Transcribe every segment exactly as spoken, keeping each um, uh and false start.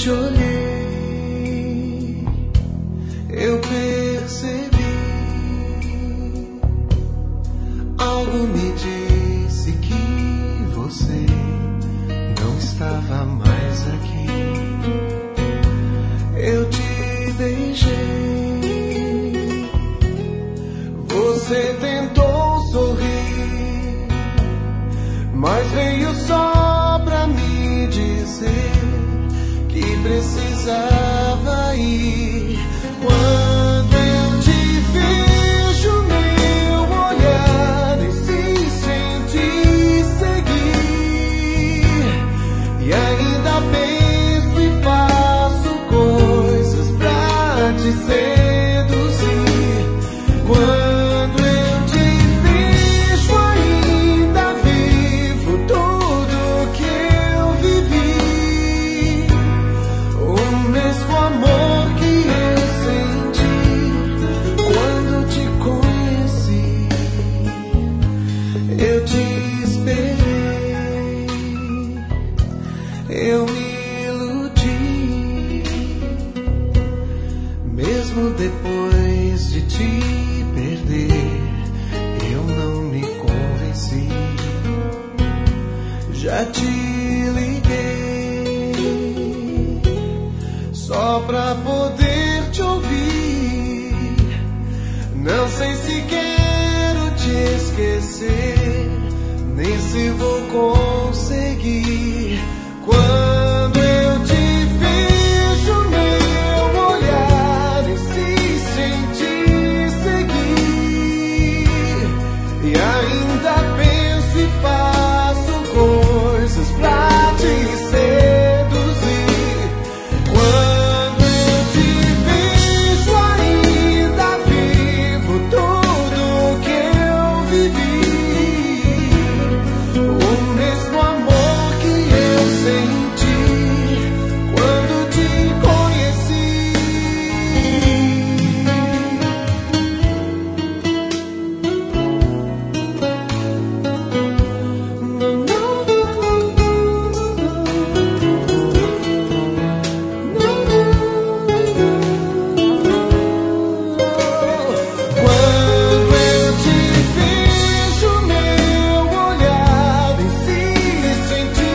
te olhei, eu percebi. Algo me disse que você não estava mais aqui. Eu te beijei, você tentou sorrir, mas veio só pra me dizer que precisava ir. Quando eu te vejo, meu olhar insiste em te seguir, e ainda penso e faço coisas pra te seduzir. Quando eu te vejo, ainda vivo tudo que eu vivi, o mesmo amor que eu senti quando te conheci. Eu te esperei, eu me iludi, mesmo depois de te perder, eu não me convenci. Já te liguei só pra poder te ouvir. Não sei se quero te esquecer, nem se vou conseguir. Quando eu te vejo, meu olhar insiste em te seguir, e ainda penso e faço coisas pra te seduzir. Quando eu te vejo, ainda vivo tudo que eu vivi, o mesmo amor que eu senti quando te conheci. Quando eu te vejo, meu olhar insiste em te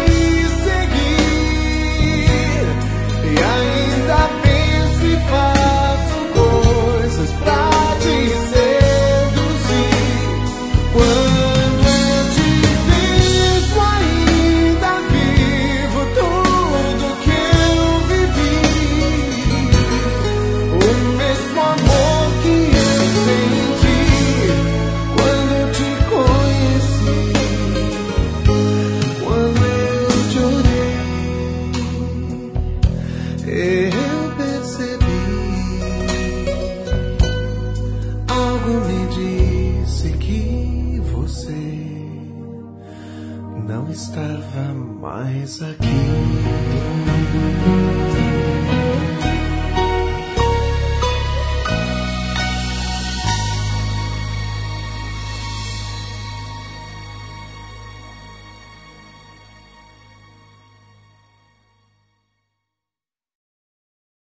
seguir, e ainda penso e faço coisas pra te seduzir. Quando eu te vejo, ainda vivo tudo que eu vivi, o mesmo amor que eu senti quando te conheci. Quando eu te olhei, eu percebi. Algo me disse que você não estava mais aqui.